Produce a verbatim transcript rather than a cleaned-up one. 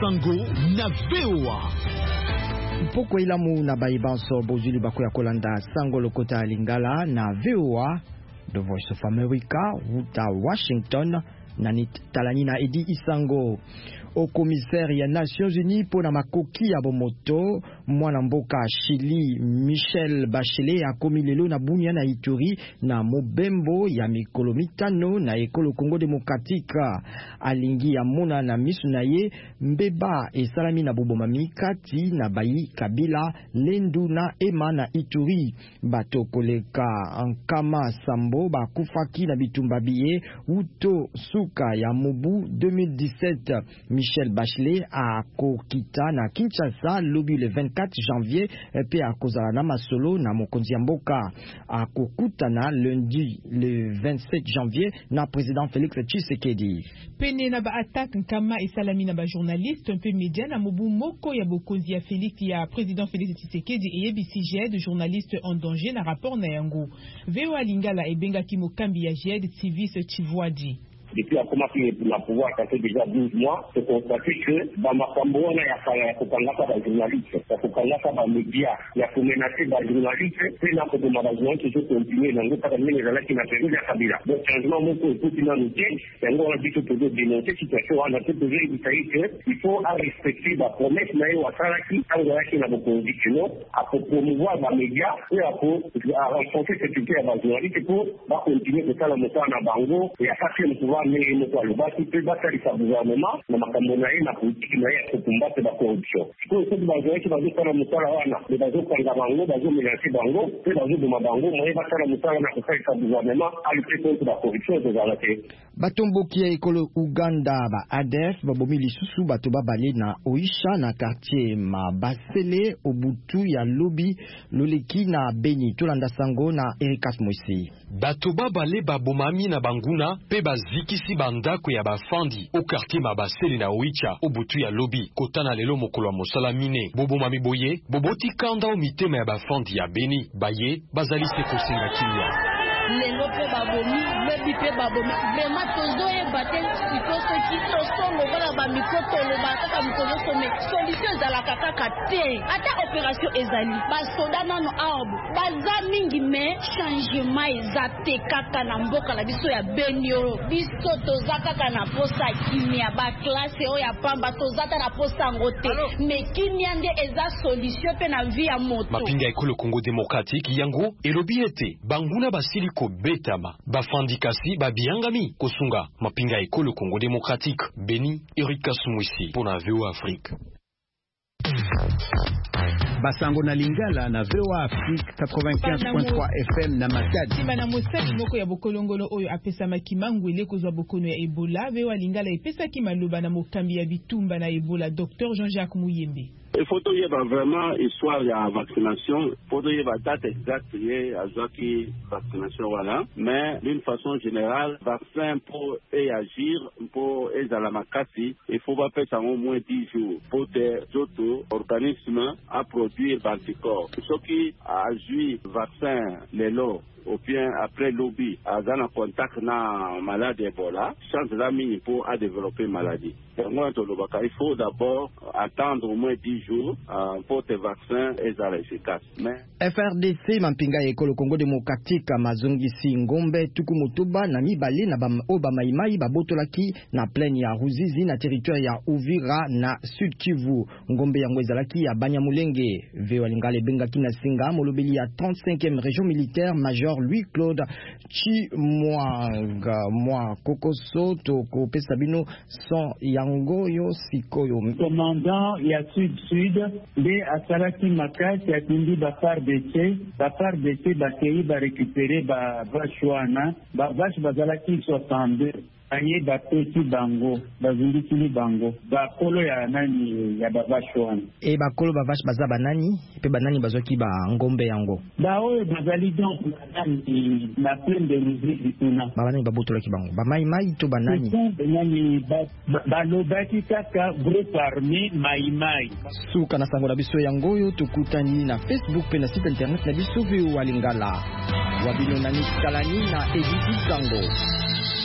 Sango na V O A. Poko ilamu na baibanso bozuli bako ya kolanda Sango lokota lingala na V O A, The Voice of America, wuta Washington, nanit talani na Edi Isango. Au commissaire ya Nations Unies pour na makoki ya bomoto mwana mboka Chili Michel Bachelet akomi lelo na bunya na Ituri na mobembo ya mikolo mitano na ekolo Congo Démocratique. Alingi ya mona na misu na ye mbeba esalami na boboma mikati na bayi Kabila Lendu na Ema na Ituri. Bato koleka Ankama Sambo bakufaki na bitumba biye uto suka ya mobu deux mille dix-sept. Michel Bachelet a kokita na Kinshasa lobi le vingt-quatre janvier pe a kozala na masolo na mokonzi ya mboka. A kokutana lundi le vingt-sept janvier na président Félix Tshisekedi. Pene na ba attaque nkama esalami na ba journaliste un peu média na mobu moko ya bokonzi ya Félix ya président Félix Tshisekedi et B C G de journalistes en danger na rapport na yango. V O A Lingala ebenga ki mokambi ya G E D Civis Chivwadi. Depuis a commencé la pouvoir, ça fait déjà douze mois, c'est constaté que dans ma cambouana, il y a Kokangaka des journalistes, il y a Kokangaka des médias, il y a menacé des journalistes, c'est là que de ma besoin que je continue dans le cadre de la qui n'a pas eu la Kabila. Donc, changement, mon coup, tout une annonce, et on a dit que pour dénoncer cette situation, on a tout posé, il faut respecter la promesse, mais au Saraki, quand on a qui n'a pas dit que non, à promouvoir les médias, et à renforcer cette sécurité à la journaliste, pour continuer de faire le moteur en Bango, et à faire le pouvoir. Mais il faut le bâtir, peut battre sa gouvernement, mais ma camonaï, ma politique, mais il faut combattre la corruption. Si vous êtes dans un qui va faire la moussala, mais dans un pays d'Abango, dans un mélange d'Ango, puis dans un de Mabango, mais il va faire la moussala, mais il sa gouvernement à lutter contre la corruption de l'arrêté. Batombo qui est école Uganda, ba A D F, babomi lisusu, batoba balé na Oisha, na quartier ma Basele, Obutu, ya Lobi, Loleki na Beni, Tolanda Sango na Erikas Moisi. Batoba balé babomami na Banguna, pe baziki si bandako ya bafandi au quartier Mabaseli na Oicha Obutu ya Lobi kota na lelo mokolo wa mosala mine bobo mami boye boboti kanda o mitema ya bafandi ya Beni baye bazali se kosenga kimia lengo pe babomi lebi pe babomi vraiment tozoye batel sikoso kito songo bala ba mikoto lo ba kaka mikono some solution za la kaka te ata opération ezali ba soda nano aobu baza mingi me changement ezate kaka na mboka la biso ya Benio biso toza kaka na posa kimia ba classe o ya pamba tozata na posa ngote me kimia nde eza solution pe na vie ya moto mapinga ekolo Congo Démocratique yango elobi ete banguna basili ko betama bafandi kasi babiangami kosunga mapinga ekolo Congo Démocratique Beni Erika Sumwisi pour la V O A Afrique. Basango na Lingala na V O A Afrique quatre-vingt-quinze point trois F M na Matadi. Simana mosali moko ya bokolongolo oyo apesa makimangwele kozwa bokono ya Ebola. V O A Lingala epesa kimaloba na mokambi ya bitumba na Ebola Docteur Jean-Jacques Mouyembe. Il faut y avoir vraiment histoire de la vaccination. Il faut y avoir date exacte à la vaccination voilà. Mais d'une façon générale, vaccin pour y agir, pour y aller à la macassi, il faut pas faire ça au moins dix jours pour des autres organismes à produire d'anticorps. Ceux qui agissent vaccin les lots ou bien après lobby à un contact na malade Ebola, chance d'amis pour à développer maladie. Il faut d'abord attendre au moins dix jours euh, pour tes vaccins et à l'efficace. Mais F R D C mampinga ekolo Congo Démocratique mazongisi ngombe tukumutuba na mibale na oba maimai babotolaki na plaine ya Ruzizi na territoire ya Uvira na Sud Kivu ngombe yango ezalaki ya Banyamulenge. V O A Lingala benga kina singa molobeli ya trente-cinquième région militaire major Louis Claude Chimwanga mwa kokoso to ko pesabino son yango yo sikoyo commandant ya Sud Sud de asaraki makasi ya tindi ba par de C ba par de C ba kei ba récupérer ba vachwana ba vache bazalaki soixante-deux aye ba peti bango bazindikili bango ba kolo ya nani ya ba vachwana e ba kolo ba vache baza banani pe banani bazoki ba ngombe yango ba oyo bazali donc na plaine de Ruzizi tuna ba banani babotolaki bango ba mai mai to banani banani ba lobaki kaka groupe armé mai mai suka na sango na biso yango yo tukutani na Facebook pe na site internet na biso V O A Lingala wabino na Nikalani na Edith Sango.